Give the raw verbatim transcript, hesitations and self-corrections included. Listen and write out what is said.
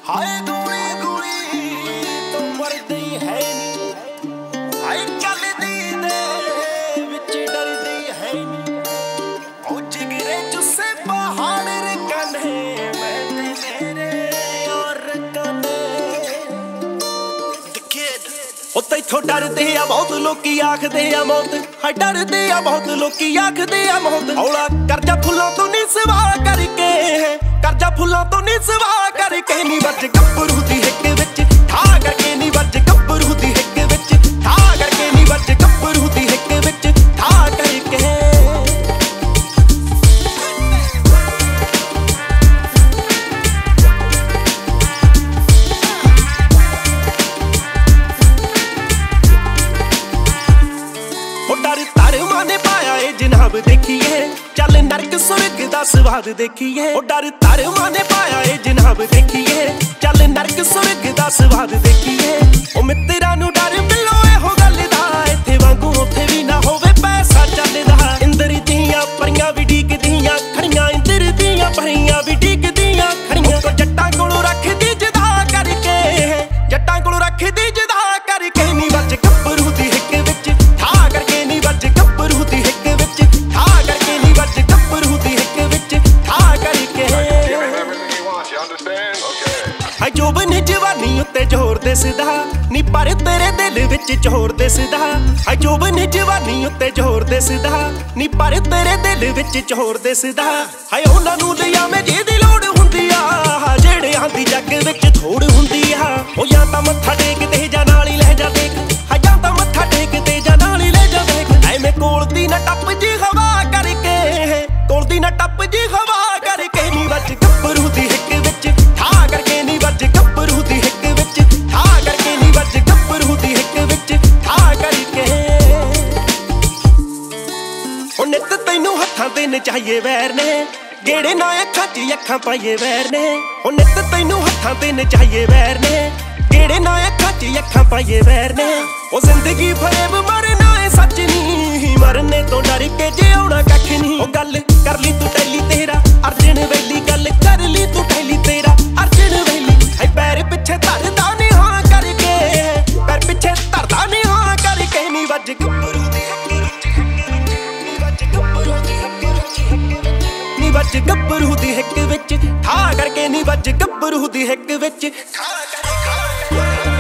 हाय गोली गोली तो मरदी है नी, हाय चलदी दे विच डरदी है नी। ओ जिगरे जुस्से पहाड़ रे कन्हे मैं ते मेरे और कन्हे। ओ तैथों डरदे आ बहुत लोकी आखदे आ मौत, हाय डरदे आ बहुत लोकी आखदे आ मौत। औला करजा फुल्लों तो नी सवा करके, करजा फुल्लों तो नी सवा करके नी वज गब्बरू दी हिक विच ठा करके नी वज गब्बरू दी हिक विच ठा करके नी वज गब्बरू दी हिक विच ठा करके। डर तार माने पाया ए जनाब देखिए, चल नरक सुरग दा स्वाद देखिए। ओ डर तार माने पाया ए जनाब देखिए, चल नरक सुरग दा स्वाद देखिए। ओ मित्रा नू डर मिलो एहो गल दा, इत्थे वांगू उत्थे भी ना होवे पैसा चलदा। इंद्र दियां परियां भी डीकदियां खड़ियां, इंद्र दियां परियां भी डीकदियां खड़ियां। तो जट्टां कोलों रखदी जदा करके, जट्टां कोलों रखदी जदा करके नी वज गब्बरू दी हिक विच ठा करके नी वज गब्बरू दी हिक विच ठा करके नी वज गब्बरू दी हिक विच ठा करके। हाय जोबन जवानी उत्ते जोर दिसदा नी, पर तेरे दिल विच चोर दिसदा। हाय जोबन जवानी उत्ते जोर दिसदा नी, पर तेरे दिल विच चोर दिसदा। हाय उन्हां नूं लियावें जिहदी लोड़ हुंदी आ, जेहड़े आंदी जग विच थोड़ हुंदी आ। ओ जां तां मत्था टेक ते जां नाल ही लै जा देख, हाय जां तां मत्था टेक ते जां नाल ही लै जा देख। ऐवें कोल दी ना टप जी हवा करके, कोल दी ना टप जी हवा करके नी वज गब्बरू दी हिक विच ठा करके नी वज गब्बरू दी हिक विच ठा करके नी वज गब्बरू दी हिक विच ठा करके। ओ नित तैनू हत्थां ते नचाइए वैर ने, गेड़े ना अखां च अखां पाइए वैर ने। ओ नित तैनू हत्थां ते नचाइए वैर ने, गेड़े ना अखां च अखां पाइए वैर ने। ओ जिंदगी फरेब मरना है सच नी, मरने तो डर के जे आउणा कख नी। ओ गल कर ली तू टैली तेरा अर्जन वैली, गल कर ली तू टैली तेरा अर्जन वैली। हाय पैर पिछे धरदा नी हां करके, पैर पिछे धरदा नी हां करके नी वज गब्बरू दी नी वज गब्बरू दी नी वज गब्बरू दी हिक विच ठा करके नी वज गब्बरू दी हिक विच ठा करके।